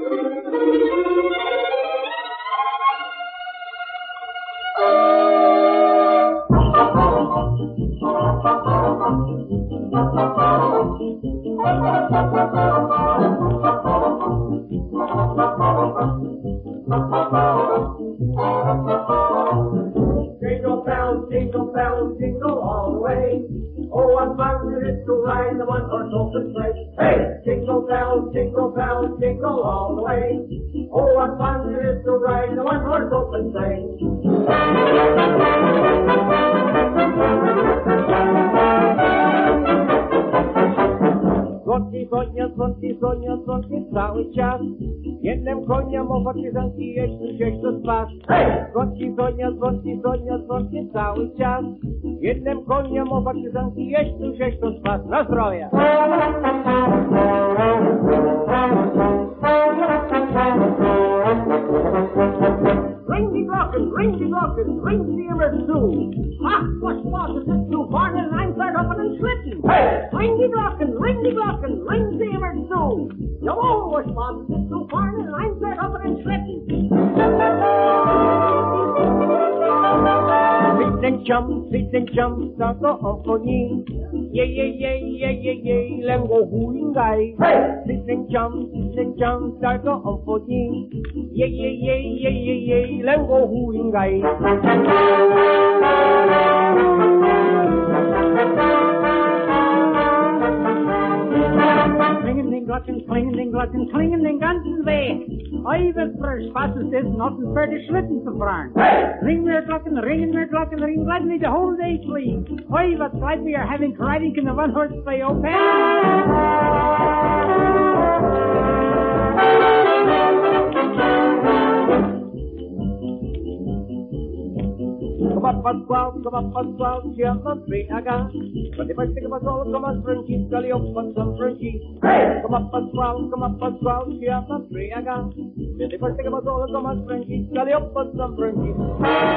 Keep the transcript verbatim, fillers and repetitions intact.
Jingle bells, jingle bells, jingle all the way. Oh, what fun it is to ride the one-horse open sleigh. Hey! Jingle bells, jingle bells, jingle all the way. Oh, what fun it is to ride the one-horse open sleigh. Dzwonki konia, dzwonki konia, dzwonki cały czas. Jednym konia mowa pisanki, jeśli się to spas. Dzwonki konia, dzwonki konia, dzwonki cały czas. Jednym konia mowa pisanki, jeśli się to spas. Na zdrowie! Ring die Glocken, ring die Glocken, ring sie immer zu. Ach, was was ist es zu vorne, ein Pferd auf einen Schlitten. Hey! Ring die Glocken, ring die Glocken, ring sie immer zu. Jawohl, was was ist es zu vorne, ein Pferd auf einen Schlitten. Sitting chum, sitting chum, start the opony. Yay, yay, yay, yay, yay, yay, let's go hooing guy. Hey! Sitting chum, sitting chum, start the opony. Yay, yay, yay, yay, yay, yay, let's go hooing guy. Klingen den Glocken, klingen den Glocken, klingen den ganzen Weg. Oi, was für Spaß ist das, noch ein für die Schlitten zu fahren. Hey! Ring mir Glocken, ringen mir Glocken, ring gladly the whole day, please. Oi, was glad we are having riding in the one-horse sleigh open. Come up, Pasquale, come up, Pasquale, siamo tre aga. But if I think about all, come up, Frankie, Scully, up, and some Frankie. Hey! Come up, Pasquale, come up, Pasquale, siamo tre aga. But if I think about all, come up, Frankie, Scully, up, and some Frankie.